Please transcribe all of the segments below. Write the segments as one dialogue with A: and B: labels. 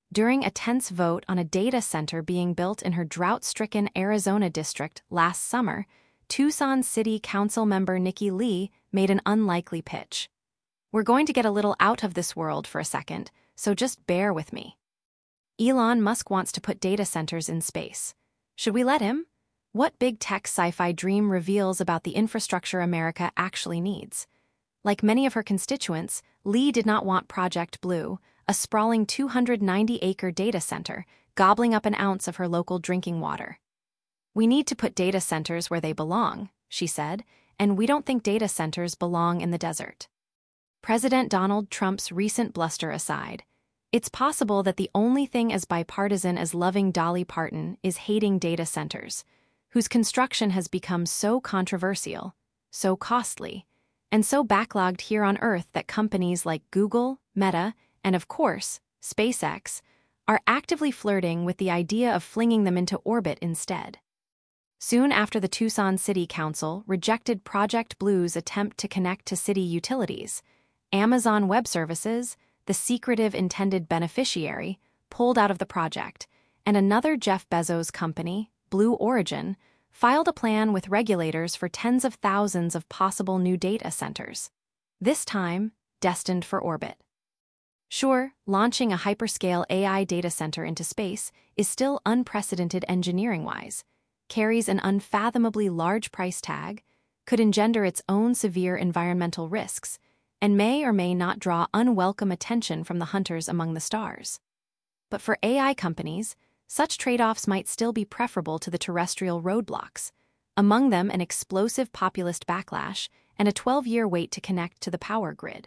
A: during a tense vote on a data center being built in her drought-stricken Arizona district last summer, Tucson City Council member Nikki Lee made an unlikely pitch. "We're going to get a little out of this world for a second, so just bear with me. Elon Musk wants to put data centers in space. Should we let him? What big tech sci-fi dream reveals about the infrastructure America actually needs?" Like many of her constituents, Lee did not want Project Blue, a sprawling 290-acre data center, gobbling up an ounce of her local drinking water. "We need to put data centers where they belong," she said, "and we don't think data centers belong in the desert." President Donald Trump's recent bluster aside, it's possible that the only thing as bipartisan as loving Dolly Parton is hating data centers, whose construction has become so controversial, so costly, and so backlogged here on Earth that companies like Google, Meta, and of course, SpaceX, are actively flirting with the idea of flinging them into orbit instead. Soon after the Tucson City Council rejected Project Blue's attempt to connect to city utilities, Amazon Web Services, the secretive intended beneficiary, pulled out of the project, and another Jeff Bezos company, Blue Origin, filed a plan with regulators for tens of thousands of possible new data centers, this time destined for orbit. Sure, launching a hyperscale AI data center into space is still unprecedented engineering-wise, carries an unfathomably large price tag, could engender its own severe environmental risks, and may or may not draw unwelcome attention from the hunters among the stars. But for AI companies, such trade-offs might still be preferable to the terrestrial roadblocks, among them an explosive populist backlash and a 12-year wait to connect to the power grid.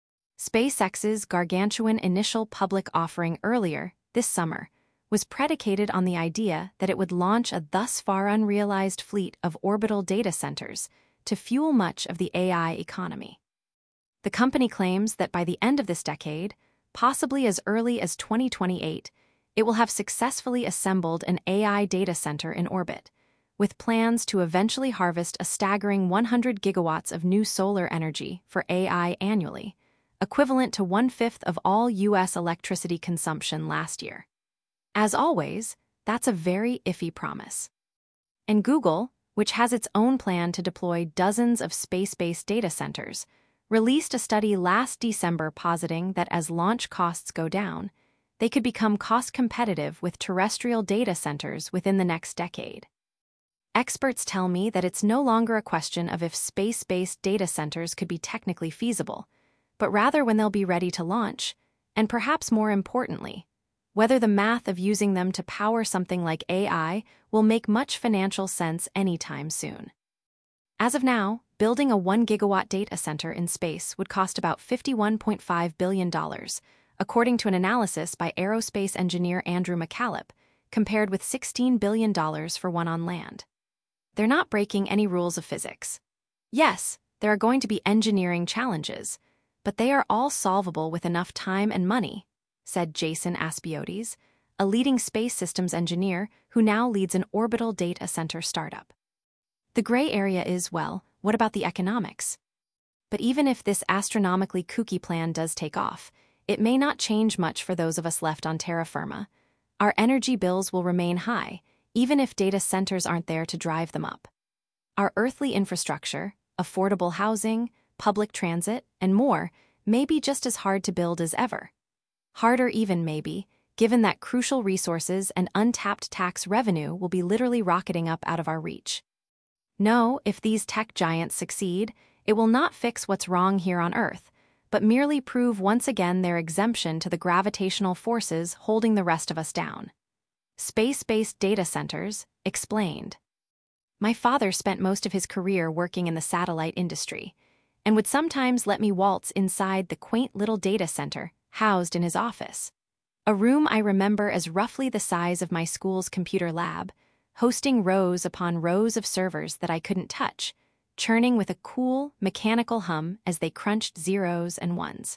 A: SpaceX's gargantuan initial public offering earlier this summer was predicated on the idea that it would launch a thus far unrealized fleet of orbital data centers to fuel much of the AI economy. The company claims that by the end of this decade, possibly as early as 2028, it will have successfully assembled an AI data center in orbit, with plans to eventually harvest a staggering 100 gigawatts of new solar energy for AI annually, equivalent to 1/5 of all U.S. electricity consumption last year. As always, that's a very iffy promise. And Google, which has its own plan to deploy dozens of space-based data centers, released a study last December positing that as launch costs go down, they could become cost-competitive with terrestrial data centers within the next decade. Experts tell me that it's no longer a question of if space-based data centers could be technically feasible, but rather when they'll be ready to launch, and perhaps more importantly, whether the math of using them to power something like AI will make much financial sense anytime soon. As of now, building a 1-gigawatt data center in space would cost about $51.5 billion, according to an analysis by aerospace engineer Andrew McCallop, compared with $16 billion for one on land. They're not breaking any rules of physics. Yes, there are going to be engineering challenges, but they are all solvable with enough time and money, said Jason Aspiotis, a leading space systems engineer who now leads an orbital data center startup. The gray area is, well, what about the economics? But even if this astronomically kooky plan does take off, it may not change much for those of us left on terra firma. Our energy bills will remain high, even if data centers aren't there to drive them up. Our earthly infrastructure, affordable housing, public transit, and more may be just as hard to build as ever. Harder even, maybe, given that crucial resources and untapped tax revenue will be literally rocketing up out of our reach. No, if these tech giants succeed, it will not fix what's wrong here on Earth, but merely prove once again their exemption to the gravitational forces holding the rest of us down. Space-based data centers, explained. My father spent most of his career working in the satellite industry, and would sometimes let me waltz inside the quaint little data center housed in his office. A room I remember as roughly the size of my school's computer lab, hosting rows upon rows of servers that I couldn't touch, churning with a cool, mechanical hum as they crunched zeros and ones.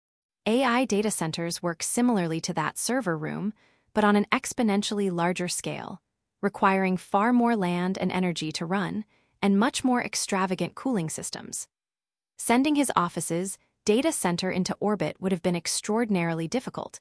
A: AI data centers work similarly to that server room, but on an exponentially larger scale, requiring far more land and energy to run, and much more extravagant cooling systems. Sending his office's data center into orbit would have been extraordinarily difficult,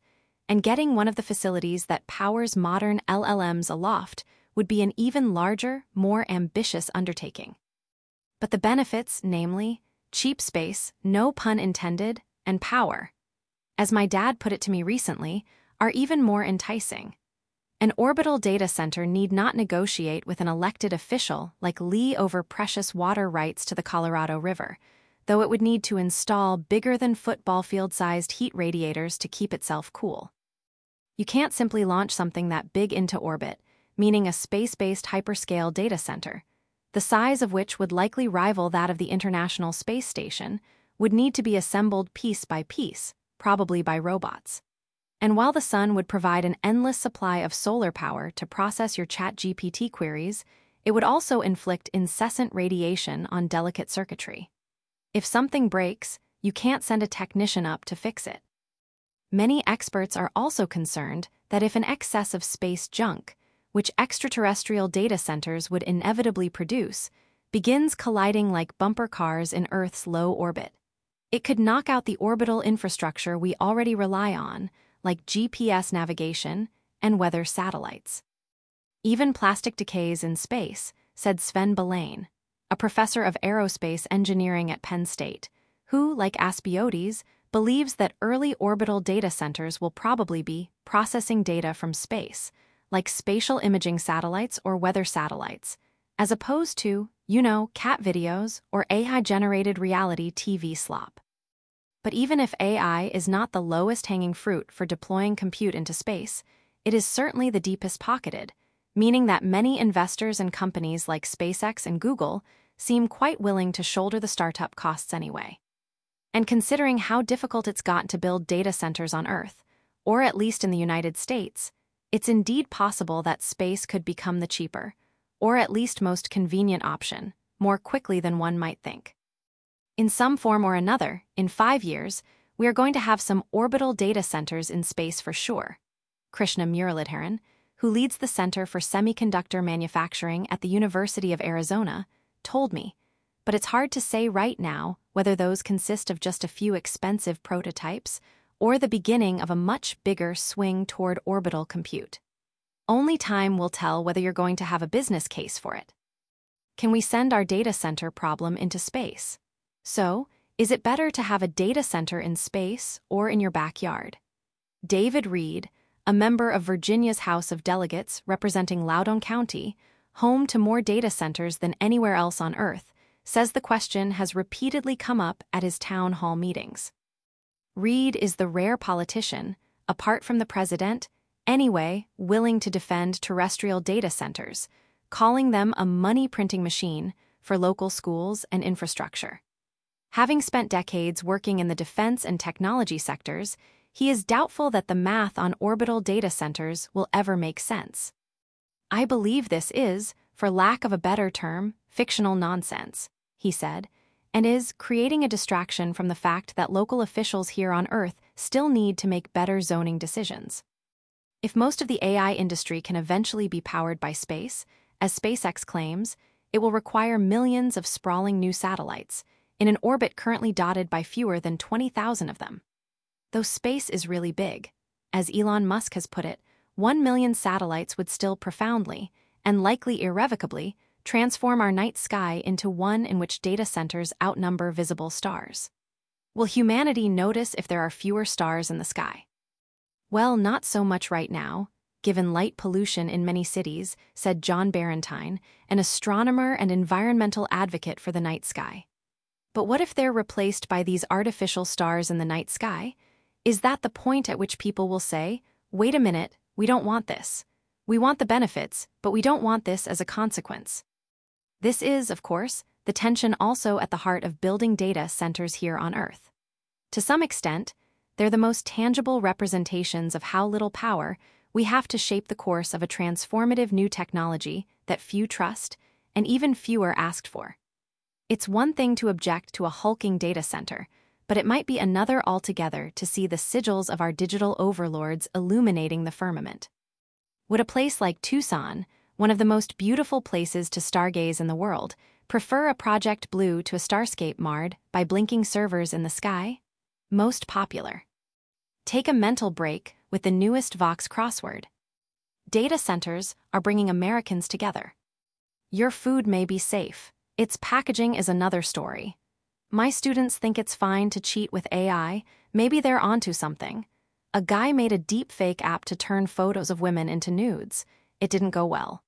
A: and getting one of the facilities that powers modern LLMs aloft would be an even larger, more ambitious undertaking. But the benefits, namely, cheap space, no pun intended, and power, as my dad put it to me recently, are even more enticing. An orbital data center need not negotiate with an elected official like Lee over precious water rights to the Colorado River, though it would need to install bigger than football field-sized heat radiators to keep itself cool. You can't simply launch something that big into orbit, meaning a space-based hyperscale data center, the size of which would likely rival that of the International Space Station, would need to be assembled piece by piece, probably by robots. And while the sun would provide an endless supply of solar power to process your ChatGPT queries, it would also inflict incessant radiation on delicate circuitry. If something breaks, you can't send a technician up to fix it. Many experts are also concerned that if an excess of space junk, which extraterrestrial data centers would inevitably produce, begins colliding like bumper cars in Earth's low orbit, it could knock out the orbital infrastructure we already rely on, like GPS navigation and weather satellites. Even plastic decays in space, said Sven Belain, a professor of aerospace engineering at Penn State, who, like Aspiotes, believes that early orbital data centers will probably be processing data from space, like spatial imaging satellites or weather satellites, as opposed to, cat videos or AI-generated reality TV slop. But even if AI is not the lowest hanging fruit for deploying compute into space, it is certainly the deepest pocketed, meaning that many investors and companies like SpaceX and Google seem quite willing to shoulder the startup costs anyway. And considering how difficult it's gotten to build data centers on Earth, or at least in the United States, it's indeed possible that space could become the cheaper, or at least most convenient option, more quickly than one might think. In some form or another, in 5 years, we are going to have some orbital data centers in space for sure. Krishna Muralidharan, who leads the Center for Semiconductor Manufacturing at the University of Arizona, told me, but it's hard to say right now whether those consist of just a few expensive prototypes or the beginning of a much bigger swing toward orbital compute. Only time will tell whether you're going to have a business case for it. Can we send our data center problem into space? So, is it better to have a data center in space or in your backyard? David Reed, a member of Virginia's House of Delegates representing Loudoun County, home to more data centers than anywhere else on Earth, says the question has repeatedly come up at his town hall meetings. Reed is the rare politician, apart from the president, anyway, willing to defend terrestrial data centers, calling them a money-printing machine for local schools and infrastructure. Having spent decades working in the defense and technology sectors, he is doubtful that the math on orbital data centers will ever make sense. I believe this is, for lack of a better term, fictional nonsense, he said, and is creating a distraction from the fact that local officials here on Earth still need to make better zoning decisions. If most of the AI industry can eventually be powered by space, as SpaceX claims, it will require millions of sprawling new satellites, in an orbit currently dotted by fewer than 20,000 of them. Though space is really big, as Elon Musk has put it, 1 million satellites would still profoundly, and likely irrevocably, transform our night sky into one in which data centers outnumber visible stars. Will humanity notice if there are fewer stars in the sky? Well, not so much right now, given light pollution in many cities, said John Barentine, an astronomer and environmental advocate for the night sky. But what if they're replaced by these artificial stars in the night sky? Is that the point at which people will say, wait a minute, we don't want this. We want the benefits, but we don't want this as a consequence. This is, of course, the tension also at the heart of building data centers here on Earth. To some extent, they're the most tangible representations of how little power we have to shape the course of a transformative new technology that few trust and even fewer asked for. It's one thing to object to a hulking data center, but it might be another altogether to see the sigils of our digital overlords illuminating the firmament. Would a place like Tucson, one of the most beautiful places to stargaze in the world, prefer a Project Blue to a starscape marred by blinking servers in the sky? Most popular. Take a mental break with the newest Vox crossword. Data centers are bringing Americans together. Your food may be safe. Its packaging is another story. My students think it's fine to cheat with AI. Maybe they're onto something. A guy made a deepfake app to turn photos of women into nudes. It didn't go well.